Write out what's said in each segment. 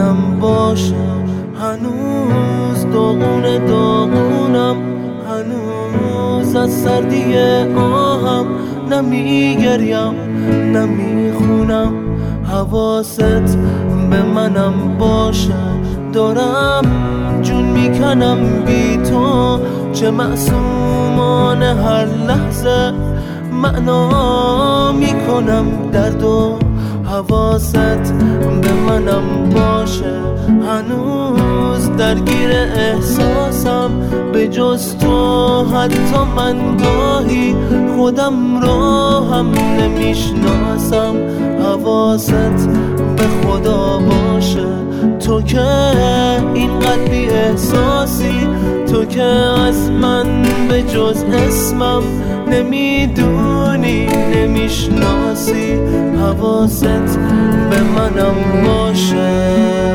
منم باشه. هنوز داغونم، هنوز از سردی آهم نمیگریم نمیخونم. حواست به منم باشه، دارم جون میکنم بی تو، چه معصومانه هر لحظه معنا میکنم دردو. حواست به منم باشه، هنوز درگیر احساسم، به جز تو حتی من گاهی خودم رو هم نمیشناسم. حواست به خدا باشه، تو که اینقدر بی احساسی، تو که از من به جز اسمم نمیدونی نمیشناسی. حواست به منم باشه.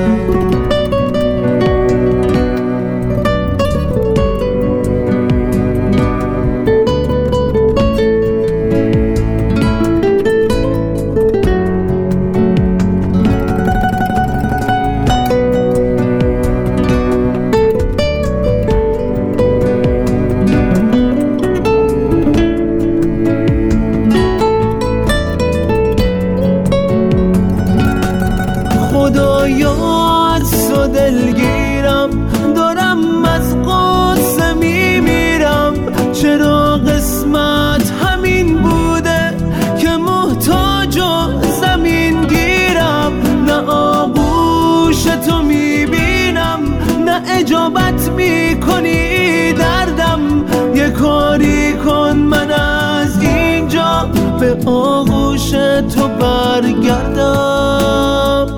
خدایا از تو دلگیرم، دارم از قصه میمیرم. چرا قسمت همین بوده که محتاج و زمین گیرم؟ نه آغوش تو میبینم، نه اجابت میکنی دردم. یه کاری کن من از اینجا به آغوش تو برگردم.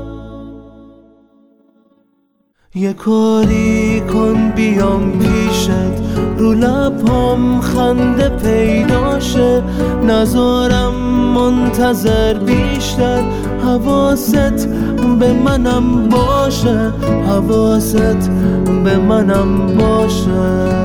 یه کاری کن بیام پیشت، رو لبام خنده پیدا شه، نذارم منتظر بیشتر. حواست به منم باشه، حواست به منم باشه.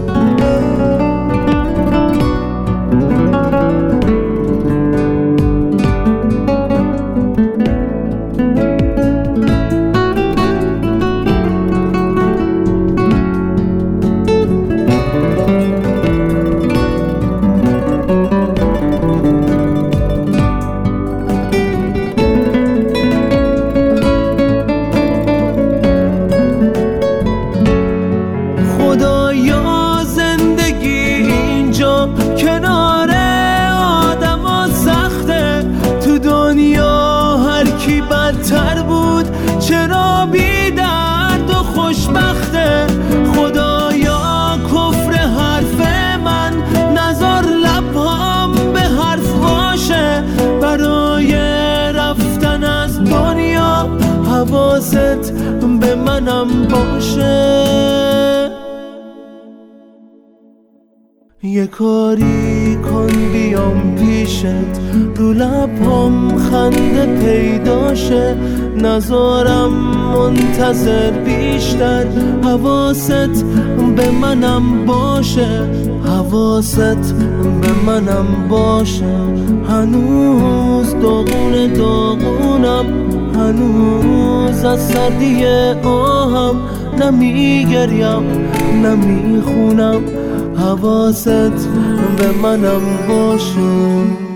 خدایا زندگی اینجا کنار آدم سخته، تو دنیا هر کی بدتر بود چرا بی درد و خوشبخته. خدایا کفر حرف من نذار لبهام به حرف باشه، برای رفتن از دنیا حواست به منم باشه. یه کاری کن بیام پیشت، رو لبام خنده پیدا شه، نذارم منتظر بیشتر. حواست به منم باشه، حواست به منم باشه. هنوز داغونم، هنوز از سردی آهم نمیگریم نمیخونم. حواست به منم باشه.